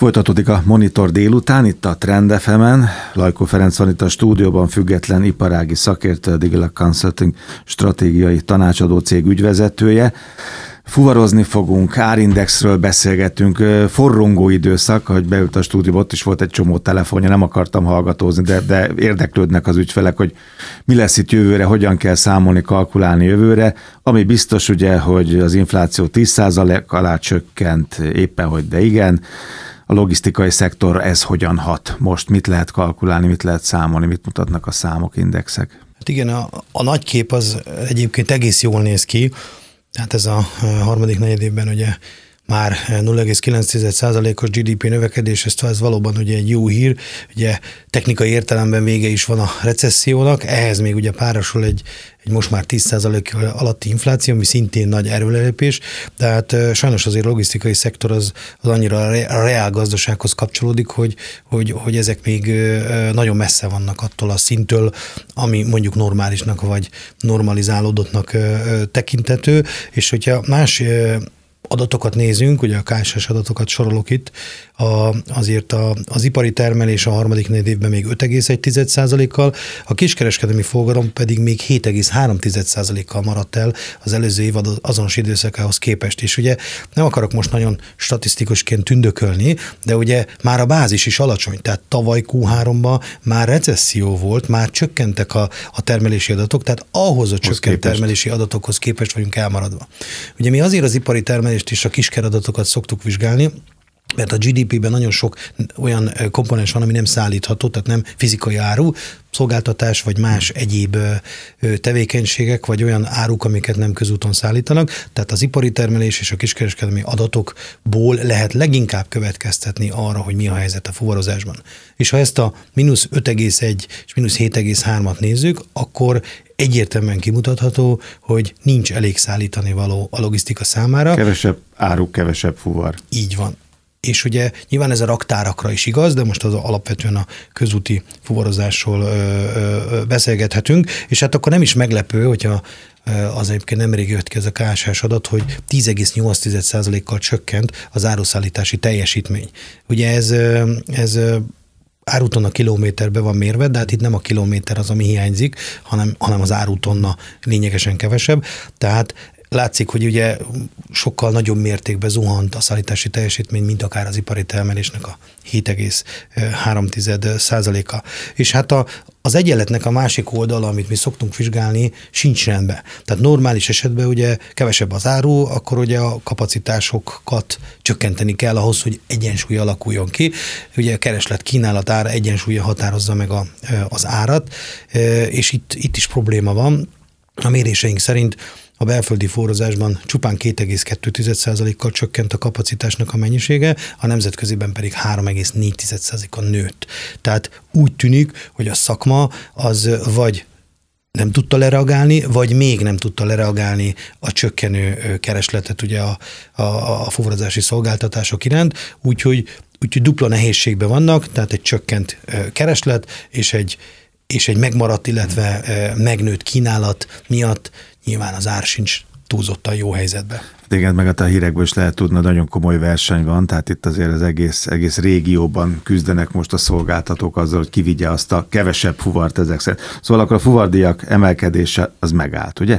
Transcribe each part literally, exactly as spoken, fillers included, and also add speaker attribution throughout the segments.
Speaker 1: Folytatódik a Monitor délután, itt a Trend ef emen. Lajkó Ferenc van itt a stúdióban, független iparági szakértő, a Digital Consulting stratégiai tanácsadó cég ügyvezetője. Fuvarozni fogunk, árindexről beszélgetünk, forrongó időszak, ahogy beült a stúdióba, ott is volt egy csomó telefonja, nem akartam hallgatózni, de, de érdeklődnek az ügyfelek, hogy mi lesz itt jövőre, hogyan kell számolni, kalkulálni jövőre. Ami biztos ugye, hogy az infláció tíz százalék alá csökkent, éppen hogy de igen. A logisztikai szektor ez hogyan hat most? Mit lehet kalkulálni, mit lehet számolni, mit mutatnak a számok, indexek?
Speaker 2: Hát igen, a, a nagy kép az egyébként egész jól néz ki. Tehát ez a harmadik negyedévben ugye már nulla egész kilenc százalékos gé dé pé növekedés, ez, ez valóban ugye egy jó hír. Ugye technikai értelemben vége is van a recessziónak, ehhez még ugye párosul egy, egy most már tíz százalék alatti infláció, ami szintén nagy erőlelépés, tehát sajnos azért a logisztikai szektor az, az annyira a reál gazdasághoz kapcsolódik, hogy, hogy, hogy ezek még nagyon messze vannak attól a szinttől, ami mondjuk normálisnak vagy normalizálódottnak tekintető, és hogyha más adatokat nézünk, ugye a ká es es adatokat sorolok itt, a, azért a, az ipari termelés a harmadik negyedévben még öt egész egy százalékkal, a kiskereskedelmi forgalom pedig még hét egész három százalékkal maradt el az előző év azonos időszakához képest. És ugye nem akarok most nagyon statisztikusként tündökölni, de ugye már a bázis is alacsony, tehát tavaly kú háromban már recesszió volt, már csökkentek a, a termelési adatok, tehát ahhoz a csökkent termelési adatokhoz képest vagyunk elmaradva. Ugye mi azért az ipari termelést és a kisker adatokat szoktuk vizsgálni, mert a gé dé pében nagyon sok olyan komponens van, ami nem szállítható, tehát nem fizikai áru, szolgáltatás, vagy más egyéb tevékenységek, vagy olyan áruk, amiket nem közúton szállítanak. Tehát az ipari termelés és a kiskereskedelmi adatokból lehet leginkább következtetni arra, hogy mi a helyzet a fuvarozásban. És ha ezt a mínusz öt egész egy és mínusz hét egész hármat nézzük, akkor egyértelműen kimutatható, hogy nincs elég szállítani való a logisztika számára.
Speaker 1: Kevesebb áru, kevesebb fuvar.
Speaker 2: Így van. És ugye nyilván ez a raktárakra is igaz, de most az alapvetően a közúti fuvarozásról ö, ö, beszélgethetünk, és hát akkor nem is meglepő, hogyha az egyébként nemrég jött ki ez a ká es es adat, hogy tíz egész nyolc százalékkal csökkent az áruszállítási teljesítmény. Ugye ez, ez árutonna kilométerbe van mérve, de hát itt nem a kilométer az, ami hiányzik, hanem, hanem az árutonna lényegesen kevesebb. Tehát látszik, hogy ugye sokkal nagyobb mértékben zuhant a szállítási teljesítmény, mint akár az ipari termelésnek a hét egész három százaléka. És hát a, az egyenletnek a másik oldala, amit mi szoktunk vizsgálni, sincs rendben. Tehát normális esetben ugye kevesebb az áru, akkor ugye a kapacitásokat csökkenteni kell ahhoz, hogy egyensúly alakuljon ki. Ugye a kereslet kínálat ára egyensúlya határozza meg a, az árat, és itt, itt is probléma van. A méréseink szerint a belföldi fuvarozásban csupán két egész kettő százalékkal csökkent a kapacitásnak a mennyisége, a nemzetköziben pedig három egész négy százalékkal nőtt. Tehát úgy tűnik, hogy a szakma az vagy nem tudta lereagálni, vagy még nem tudta lereagálni a csökkenő keresletet ugye a, a, a fuvarozási szolgáltatások iránt, úgyhogy, úgyhogy dupla nehézségben vannak, tehát egy csökkent kereslet és egy, és egy megmaradt, illetve megnőtt kínálat miatt nyilván az ár sincs túlzottan jó helyzetben.
Speaker 1: Igen, meg a hírekből is lehet tudni, nagyon komoly verseny van, tehát itt azért az egész, egész régióban küzdenek most a szolgáltatók azzal, hogy kivigye azt a kevesebb fuvart ezek szerint. Szóval akkor a fuvardíjak emelkedése az megállt, ugye?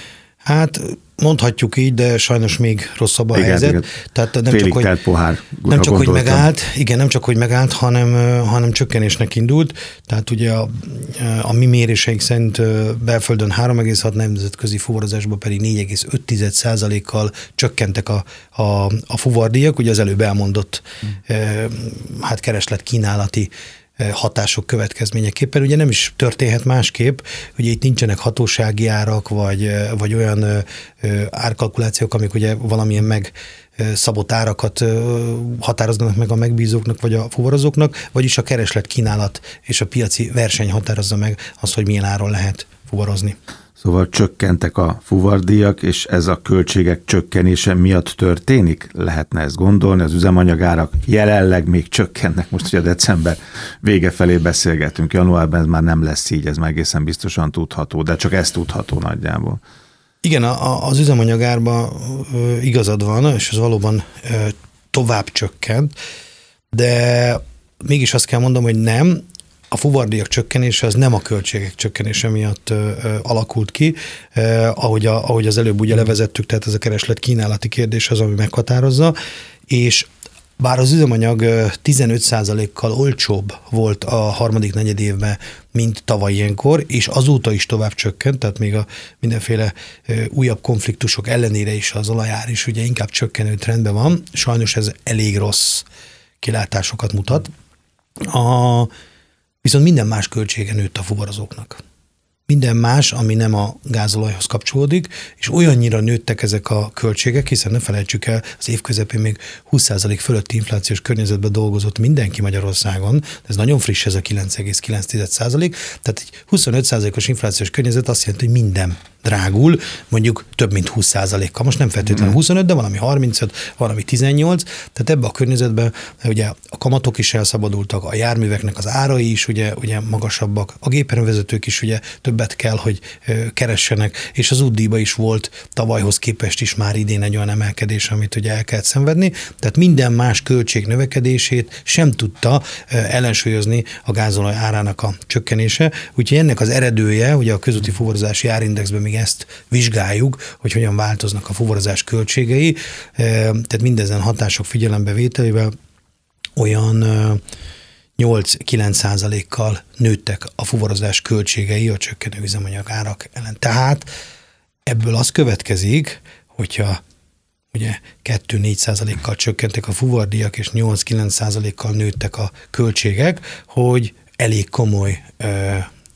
Speaker 2: Hát mondhatjuk így, de sajnos még rosszabb a
Speaker 1: igen,
Speaker 2: helyzet.
Speaker 1: Igen.
Speaker 2: Tehát nem csak, hogy,
Speaker 1: pohár,
Speaker 2: nem csak hogy megállt, igen, nem csak hogy megállt, hanem, hanem csökkenésnek indult. Tehát ugye a, a mi méréseink szerint belföldön három egész hat, nemzetközi fuvarozásban pedig négy egész öt százalékkal csökkentek a, a, a fuvardíjak, ugye az előbb elmondott hmm. hát kereslet kínálati hatások következményeképpen. Ugye nem is történhet másképp, ugye itt nincsenek hatósági árak, vagy, vagy olyan árkalkulációk, amik ugye valamilyen megszabott árakat határoznak meg a megbízóknak, vagy a fuvarozóknak, vagyis a kereslet kínálat és a piaci verseny határozza meg azt, hogy milyen áron lehet fuvarozni.
Speaker 1: Szóval csökkentek a fuvardíjak, és ez a költségek csökkenése miatt történik? Lehetne ezt gondolni, az üzemanyagárak jelenleg még csökkennek, most ugye december vége felé beszélgetünk, januárban ez már nem lesz így, ez már egészen biztosan tudható, de csak ez tudható nagyjából.
Speaker 2: Igen, a, az üzemanyagárban igazad van, és ez valóban tovább csökkent. de mégis azt kell mondom, hogy nem, a fuvardíjak csökkenése az nem a költségek csökkenése miatt ö, ö, alakult ki, ö, ahogy, a, ahogy az előbb ugye levezettük, tehát ez a kereslet-kínálati kérdés az, ami meghatározza, és bár az üzemanyag tizenöt százalékkal olcsóbb volt a harmadik negyed évben, mint tavaly ilyenkor, és azóta is tovább csökkent, tehát még a mindenféle újabb konfliktusok ellenére is az olajár is ugye inkább csökkenő trendben van, sajnos ez elég rossz kilátásokat mutat. A, viszont minden más költsége nőtt a fuvarozóknak. Minden más, ami nem a gázolajhoz kapcsolódik, és olyannyira nőttek ezek a költségek, hiszen ne felejtsük el, az év közepén még húsz százalék fölötti inflációs környezetben dolgozott mindenki Magyarországon, ez nagyon friss, ez a kilenc egész kilenc százalék, tehát egy huszonöt százalékos inflációs környezet azt jelenti, hogy minden drágul, mondjuk több mint húsz százalékkal. Most nem feltétlenül huszonöt, de valami harmincöt, valami tizennyolc, tehát ebbe a környezetben ugye a kamatok is elszabadultak, a járműveknek az árai is ugye, ugye magasabbak, a gépjárművezetők is ugye többet kell, hogy keressenek, és az útdíjba is volt tavalyhoz képest is már idén egy olyan emelkedés, amit ugye el kellett szenvedni, tehát minden más költség növekedését sem tudta ellensúlyozni a gázolaj árának a csökkenése, úgyhogy ennek az eredője, ugye a közúti fuvarozási árindexben még ezt vizsgáljuk, hogy hogyan változnak a fuvarozás költségei, tehát mindezen hatások figyelembevételével olyan nyolc-kilenc százalékkal nőttek a fuvarozás költségei a csökkenő üzemanyag árak ellen. Tehát ebből az következik, hogyha ugye kettő-négy százalékkal csökkentek a fuvardíjak, és nyolc-kilenc százalékkal nőttek a költségek, hogy elég komoly ö,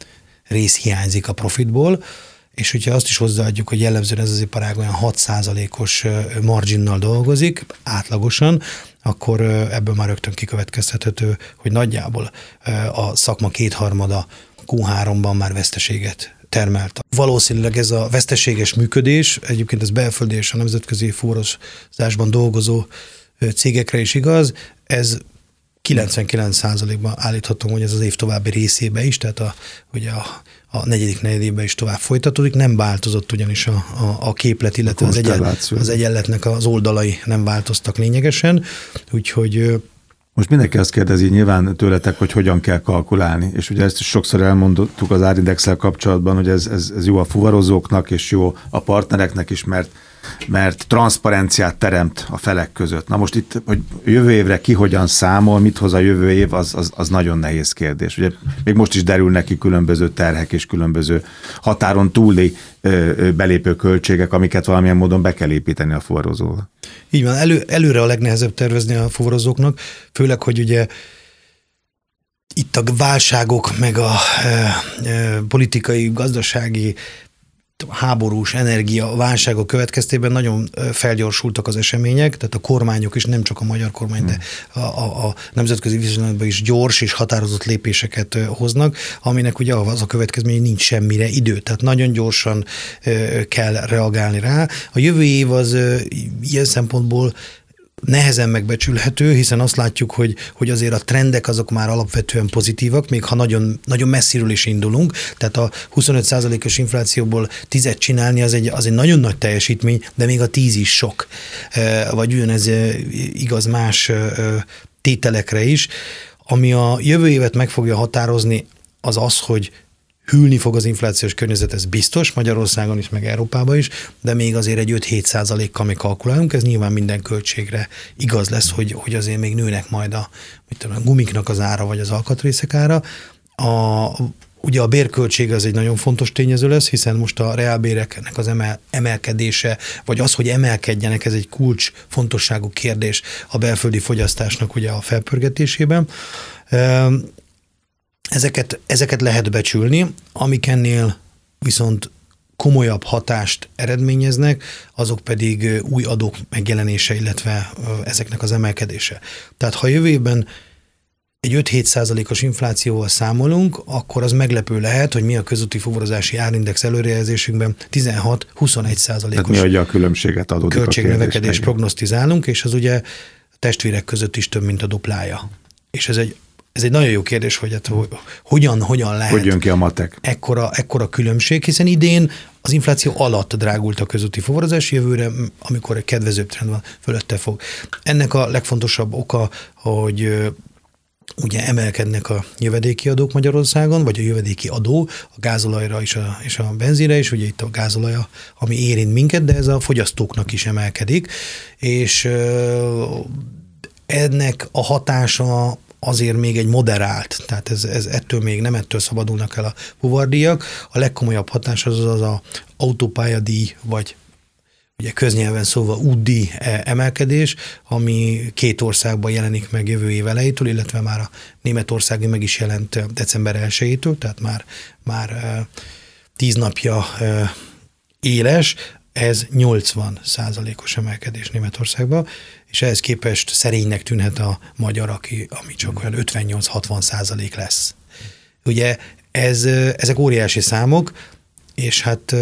Speaker 2: rész hiányzik a profitból, és hogyha azt is hozzáadjuk, hogy jellemzően ez az iparág olyan hat százalékos marginnal dolgozik, átlagosan, akkor ebből már rögtön kikövetkeztethető, hogy nagyjából a szakma kétharmada kú háromban már veszteséget termelt. Valószínűleg ez a veszteséges működés, egyébként ez belföldi és a nemzetközi fuvarozásban dolgozó cégekre is igaz, ez kilencvenkilenc százalékban állíthatom, hogy ez az év további részébe is, tehát a, ugye a, a negyedik negyedében is tovább folytatódik, nem változott ugyanis a, a, a képlet, illetve az, egyenl, az egyenletnek az oldalai nem változtak lényegesen, úgyhogy...
Speaker 1: Most mindenki azt kérdezi nyilván tőletek, hogy hogyan kell kalkulálni, és ugye ezt is sokszor elmondtuk az árindexsel kapcsolatban, hogy ez, ez, ez jó a fuvarozóknak, és jó a partnereknek is, mert mert transzparenciát teremt a felek között. Na most itt, hogy jövő évre ki hogyan számol, mit hoz a jövő év, az, az, az nagyon nehéz kérdés. Ugye még most is derül neki különböző terhek és különböző határon túli ö, belépő költségek, amiket valamilyen módon be kell építeni a fuvarozóval.
Speaker 2: Így van, elő, előre a legnehezebb tervezni a fuvarozóknak, főleg, hogy ugye itt a válságok, meg a e, e, politikai, gazdasági háborús energia válságok következtében nagyon felgyorsultak az események, tehát a kormányok is, nem csak a magyar kormány, de a, a, a nemzetközi viszonylatban is gyors és határozott lépéseket hoznak, aminek ugye az a következmény, hogy nincs semmire idő, tehát nagyon gyorsan kell reagálni rá. A jövő év az ilyen szempontból nehezen megbecsülhető, hiszen azt látjuk, hogy, hogy azért a trendek azok már alapvetően pozitívak, még ha nagyon, nagyon messziről is indulunk, tehát a huszonöt százalékos inflációból tízet csinálni az egy, az egy nagyon nagy teljesítmény, de még a tíz is sok. Vagy ugyanez igaz más tételekre is. Ami a jövő évet meg fogja határozni, az az, hogy hűlni fog az inflációs környezet, ez biztos, Magyarországon is, meg Európában is, de még azért egy öt-hét százalékkal mi kalkulálunk, ez nyilván minden költségre igaz lesz, hogy, hogy azért még nőnek majd a, mit tudom, a gumiknak az ára, vagy az alkatrészek ára. A, ugye a bérköltség az egy nagyon fontos tényező lesz, hiszen most a reálbéreknek az emel, emelkedése, vagy az, hogy emelkedjenek, ez egy kulcs fontosságú kérdés a belföldi fogyasztásnak ugye a felpörgetésében. Ezeket, ezeket lehet becsülni, amik ennél viszont komolyabb hatást eredményeznek, azok pedig új adók megjelenése, illetve ezeknek az emelkedése. Tehát ha jövő évben egy öt-hét százalékos inflációval számolunk, akkor az meglepő lehet, hogy mi a közúti fuvarozási árindex előrejelzésünkben tizenhat-huszonegy százalékos
Speaker 1: Tehát mi adja a különbséget adódik
Speaker 2: költségnövekedést prognosztizálunk, és az ugye a testvérek között is több, mint a duplája. És ez egy ez egy nagyon jó kérdés, hogy hát, hogyan, hogyan lehet
Speaker 1: hogy jön ki a matek?
Speaker 2: Ekkora, ekkora különbség, hiszen idén az infláció alatt drágult a közúti fuvarozás, jövőre, amikor egy kedvezőbb trend van, fölötte fog. Ennek a legfontosabb oka, hogy ugye emelkednek a jövedéki adók Magyarországon, vagy a jövedéki adó a gázolajra és a, és a benzinre is, ugye itt a gázolaj, ami érint minket, de ez a fogyasztóknak is emelkedik, és ennek a hatása azért még egy moderált, tehát ez, ez ettől még nem ettől szabadulnak el a fuvardíjak. A legkomolyabb hatás az az a autópályadíj, vagy ugye köznyelven szóval útdíj emelkedés, ami két országban jelenik meg jövő év elejétől, illetve már a németországi meg is jelent december elsejétől, tehát már, már tíz napja éles, ez nyolcvan százalékos emelkedés Németországban, és ehhez képest szerénynek tűnhet a magyar, aki, ami csak olyan ötvennyolc-hatvan százalék lesz. Ugye ez, ezek óriási számok, és hát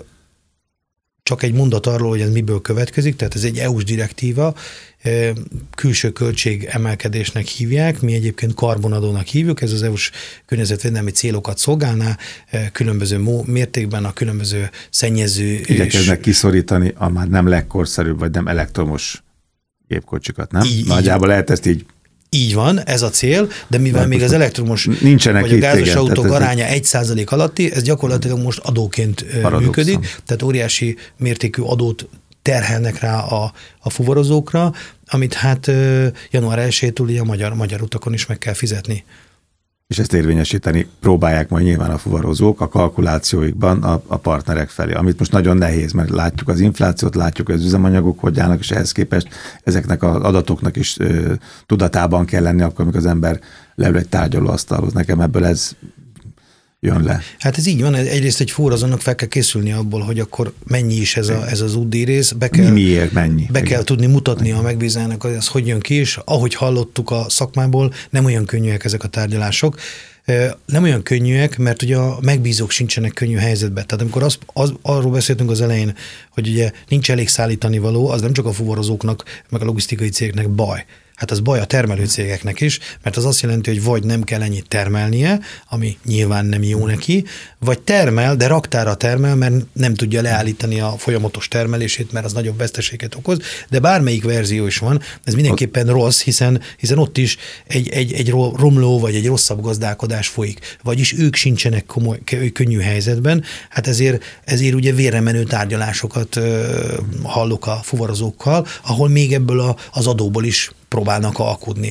Speaker 2: csak egy mondat arról, hogy ez miből következik, tehát ez egy é u-s direktíva, külső költség emelkedésnek hívják, mi egyébként karbonadónak hívjuk, ez az é u-s környezetvédelmi célokat szolgálná, különböző mértékben a különböző szennyező...
Speaker 1: Igyekeznek kiszorítani a már nem legkorszerűbb, vagy nem elektromos gépkocsikat, nem?
Speaker 2: Így,
Speaker 1: Nagyjából lehet ezt így...
Speaker 2: Így van, ez a cél, de mivel
Speaker 1: nem
Speaker 2: még az elektromos
Speaker 1: nincsenek
Speaker 2: vagy a gázos
Speaker 1: igen,
Speaker 2: autók aránya
Speaker 1: egy...
Speaker 2: egy százalék alatti, ez gyakorlatilag most adóként Paradoxon. működik, tehát óriási mértékű adót terhelnek rá a, a fuvarozókra, amit hát január elsejétől ugye a magyar, magyar utakon is meg kell fizetni.
Speaker 1: És ezt érvényesíteni próbálják majd nyilván a fuvarozók a kalkulációikban a, a partnerek felé, amit most nagyon nehéz, mert látjuk az inflációt, látjuk az üzemanyagok hogy állnak, és ehhez képest ezeknek az adatoknak is ö, tudatában kell lenni, akkor, amikor az ember leül egy tárgyalóasztalhoz. Nekem ebből ez jön le.
Speaker 2: Hát ez így van, egyrészt egy fuvarozónak fel kell készülni abból, hogy akkor mennyi is ez, a, ez az útdíj rész. Be kell,
Speaker 1: Mi, miért, mennyi?
Speaker 2: Be kell tudni mutatni a megbízának, hogy ez hogy jön ki, és ahogy hallottuk a szakmából, nem olyan könnyűek ezek a tárgyalások. Nem olyan könnyűek, mert ugye a megbízók sincsenek könnyű helyzetben. Tehát amikor az, az, arról beszéltünk az elején, hogy ugye nincs elég szállítani való, az nem csak a fuvarozóknak, meg a logisztikai cégeknek baj. Hát az baj a termelőcégeknek is, mert az azt jelenti, hogy vagy nem kell ennyit termelnie, ami nyilván nem jó neki, vagy termel, de raktára termel, mert nem tudja leállítani a folyamatos termelését, mert az nagyobb veszteséget okoz, de bármelyik verzió is van, ez mindenképpen rossz, hiszen, hiszen ott is egy, egy, egy romló vagy egy rosszabb gazdálkodás folyik, vagyis ők sincsenek komoly, könnyű helyzetben, hát ezért, ezért ugye vérre menő tárgyalásokat ö, hallok a fuvarozókkal, ahol még ebből a, az adóból is próbálnak alkudni.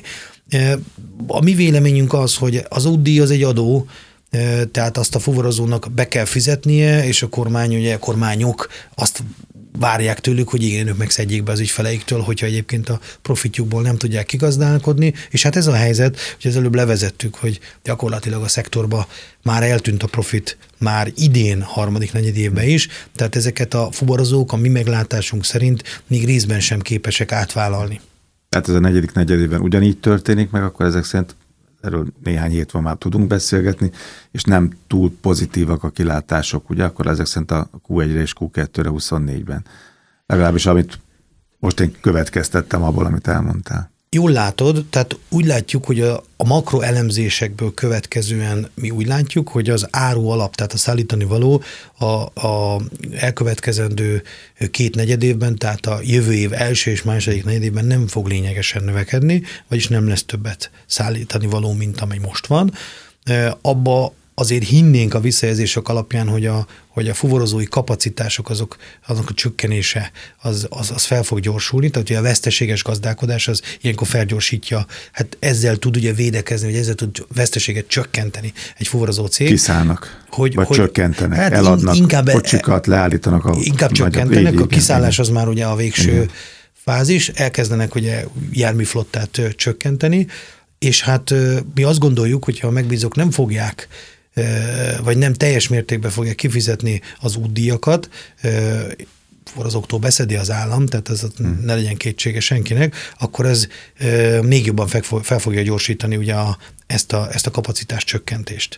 Speaker 2: A mi véleményünk az, hogy az útdíj az egy adó, tehát azt a fuvarozónak be kell fizetnie, és a kormány, ugye a kormányok azt várják tőlük, hogy igen, ők megszedjék be az ügyfeleiktől, hogyha egyébként a profitjukból nem tudják kigazdálkodni, és hát ez a helyzet, hogy az előbb levezettük, hogy gyakorlatilag a szektorba már eltűnt a profit, már idén harmadik negyed évben is, tehát ezeket a fuvarozók a mi meglátásunk szerint még részben sem képesek átvállalni.
Speaker 1: Tehát ez a negyedik negyedében ugyanígy történik meg, akkor ezek szerint erről néhány hét van már tudunk beszélgetni, és nem túl pozitívak a kilátások, ugye, akkor ezek szerint a kú egyre és kú kettőre huszonnégyben. Legalábbis amit most én következtettem abból, amit elmondtál.
Speaker 2: Jól látod, tehát úgy látjuk, hogy a, a makroelemzésekből következően mi úgy látjuk, hogy az áru alap, tehát a szállítani való a, a elkövetkezendő két negyedévben, tehát a jövő év első és második negyedében nem fog lényegesen növekedni, vagyis nem lesz többet szállítani való, mint amely most van. Abba azért hinnénk a visszajelzések alapján, hogy a, hogy a fuvarozói kapacitások, azok, azok a csökkenése az, az, az fel fog gyorsulni, tehát ugye a veszteséges gazdálkodás az ilyenkor felgyorsítja, hát ezzel tud ugye védekezni, vagy ezzel tud veszteséget csökkenteni egy fuvarozó cég.
Speaker 1: Kiszállnak, hogy, vagy hogy, csökkentenek,
Speaker 2: hát
Speaker 1: eladnak,
Speaker 2: inkább,
Speaker 1: kocsikat leállítanak. A
Speaker 2: inkább csökkentenek, így, a kiszállás az már ugye a végső igen. fázis, elkezdenek ugye járműflottát csökkenteni, és hát mi azt gondoljuk, hogyha a megbízók nem fogják vagy nem teljes mértékben fogják kifizetni az útdíjakat, fuvarozóktól beszedi az állam, tehát ez hmm. ne legyen kétsége senkinek, akkor ez még jobban fel fogja gyorsítani ugye a, ezt, a, ezt a kapacitás csökkentést.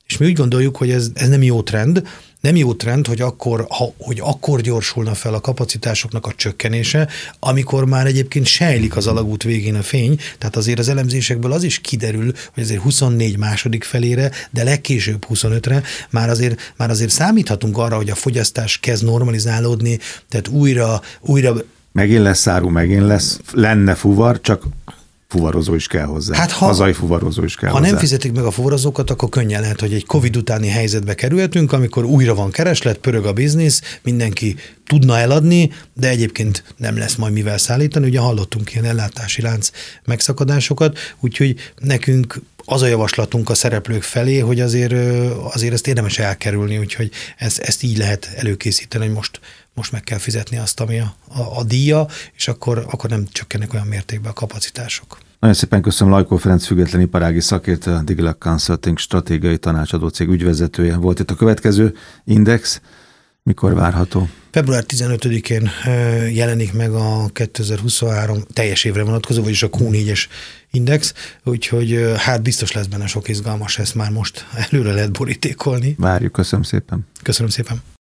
Speaker 2: És mi úgy gondoljuk, hogy ez, ez nem jó trend, nem jó trend, hogy akkor, ha, hogy akkor gyorsulna fel a kapacitásoknak a csökkenése, amikor már egyébként sejlik az alagút végén a fény, tehát azért az elemzésekből az is kiderül, hogy azért huszonnégy második felére, de legkésőbb huszonötre már azért, már azért számíthatunk arra, hogy a fogyasztás kezd normalizálódni, tehát újra, újra
Speaker 1: megint lesz áru, megint lesz, lenne fuvar, csak fuvarozó is kell hozzá. Hát ha, hazai fuvarozó is kell
Speaker 2: ha
Speaker 1: hozzá.
Speaker 2: nem fizetik meg a fuvarozókat, akkor könnyen lehet, hogy egy Covid utáni helyzetbe kerülhetünk, amikor újra van kereslet, pörög a biznisz, mindenki tudna eladni, de egyébként nem lesz majd mivel szállítani. Ugye hallottunk ilyen ellátási lánc megszakadásokat, úgyhogy nekünk az a javaslatunk a szereplők felé, hogy azért, azért ezt érdemes elkerülni, úgyhogy ezt, ezt így lehet előkészíteni, hogy most, most meg kell fizetni azt, ami a, a, a díja, és akkor, akkor nem csökkennek olyan mértékben a kapacitások.
Speaker 1: Nagyon szépen köszönöm, Lajkó Ferenc független iparági szakértő, a Digilac Consulting stratégiai tanácsadó cég ügyvezetője volt itt. A következő Index mikor várható?
Speaker 2: február tizenötödikén jelenik meg a kétezer-huszonhárom teljes évre vonatkozó, vagyis a kú négyes Index, úgyhogy hát biztos lesz benne sok izgalmas, ezt már most előre lehet borítékolni.
Speaker 1: Várjuk, köszönöm szépen.
Speaker 2: Köszönöm szépen.